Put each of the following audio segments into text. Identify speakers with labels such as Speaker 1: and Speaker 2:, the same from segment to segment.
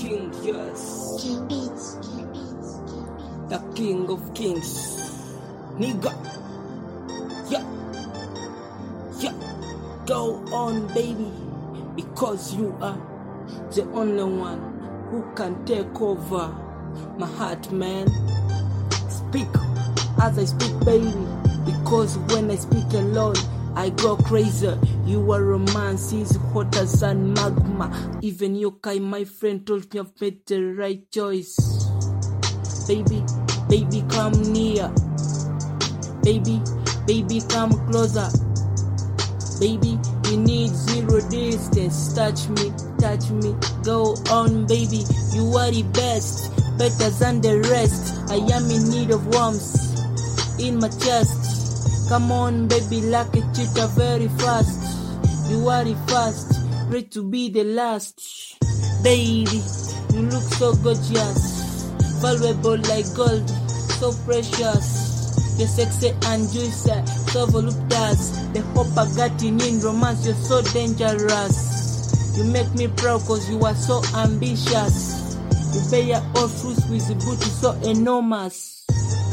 Speaker 1: King, yes.
Speaker 2: King Beats.
Speaker 1: The King of Kings. Nigga. Yeah. Yeah. Go on, baby. Because you are the only one who can take over my heart, man. Speak as I speak, baby. Because when I speak alone, I go crazy. Your romance is hotter than magma. Even Yokai, my friend, told me I've made the right choice. Baby, baby, come near. Baby, baby, come closer. Baby, we need zero distance. Touch me, go on, baby. You are the best, better than the rest. I am in need of warmth in my chest. Come on, baby, like a cheetah, very fast. You are the first, ready to be the last. Baby, you look so gorgeous, valuable like gold, so precious. You're sexy and juicy, so voluptuous. The hope I got in romance, you're so dangerous. You make me proud cause you are so ambitious. You bear all fruits with the booty so enormous.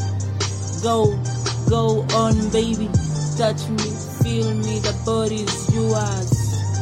Speaker 1: Go on, baby. Touch me, feel me, the body's yours.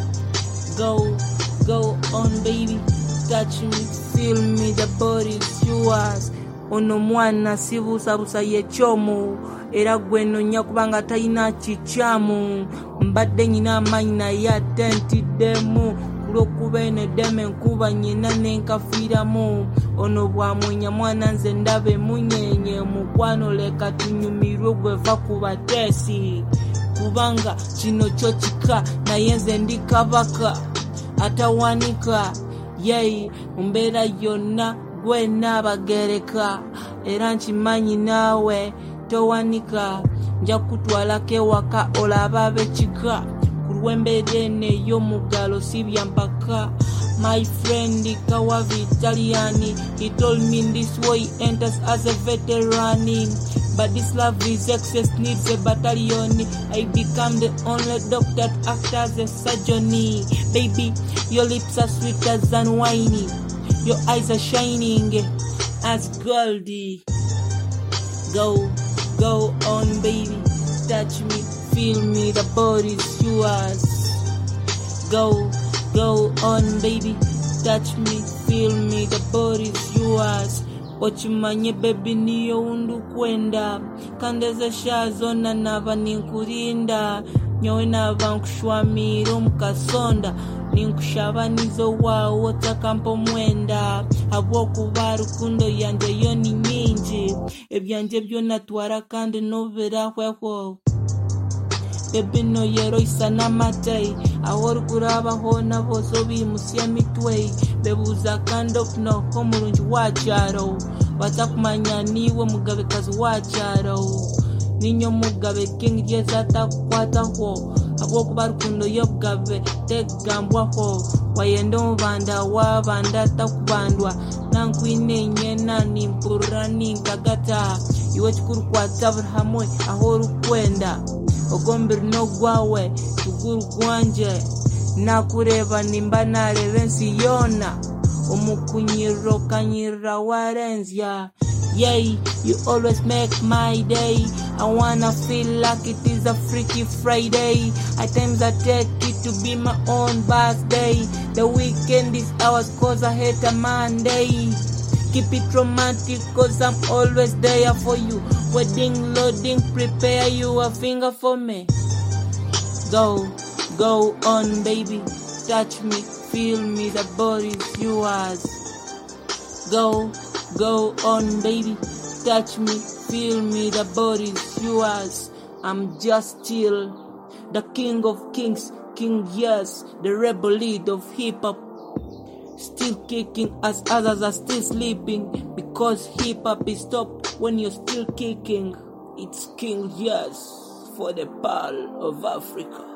Speaker 1: Go on, baby. Touch me, feel me, the body's yours. Ono mwana sibusabusa yechomu era gweno nya kubanga tayina chichamu mbadde nyina amanyi naye atentiddemu kulokuba eno eddeme nkuba nyina nenkafiramu ono bwamwenya mwana nze ndabe munyenye mukwano leka tunyumirwe gweva ku bateesi kubanga kino kyo kika naye nze ndi kabaka atawanika yeyi mumbeera yonna gwena bagereka era nkimanyi naawe towanika nja kutwalako ewaka olaba bekika ku lw'embeera eno ey'omugalo si byampaka. My friend Kawavi Italian, he told me in this way he enters as a veteran. But this love is excess, needs a battalion. I become the only doctor after as a surgeon. Baby, your lips are sweeter than wine. Your eyes are shining as goldy. Go on, baby. Touch me, feel me, the body's yours. Go on, baby. Touch me, feel me, the body's yours. Ochimanye baby niyo undu kwenda kandeze shazona nava ninkurinda nyowe nava nkushwamira omukasonda ninkushabanizo wawo takampo mwenda habwokuba rukundo yanje yo ni nyingi ebyanje byona twara kandi noberahweho baby no yero isa n'amatei aho rukurabaho nabo so bimusya mitwe bebuza kandi okuno omurungi wakyaro batakumanya niwe mugabekazi wakyaro ninyo mugabe king yeza takwataho habwokuba rukundo yobugabe tegambwaho wayenda omubanda wabanda takubandwa nankwine nyena nimpurra ninkagata iwe kikurukwata buri hamwe aho rukwenda ogombiri no gwawe tuguru gwanje nakureba nimba nareba ensi yona omukunyiro kanyira warenzya. Yay, you always make my day. I wanna feel like it is a freaky Friday. At times I take it to be my own birthday. The weekend is ours cause I hate a Monday. Keep it romantic cause I'm always there for you. Wedding loading, prepare you a finger for me. Go on, baby. Touch me, feel me, the body's yours. Go on, baby. Touch me, feel me, the body's yours. I'm just still the king of kings, King Yes, the rebel lead of hip hop. Still kicking as others are still sleeping, because hip hop is top when you're still kicking. It's King Yes for the Pearl of Africa.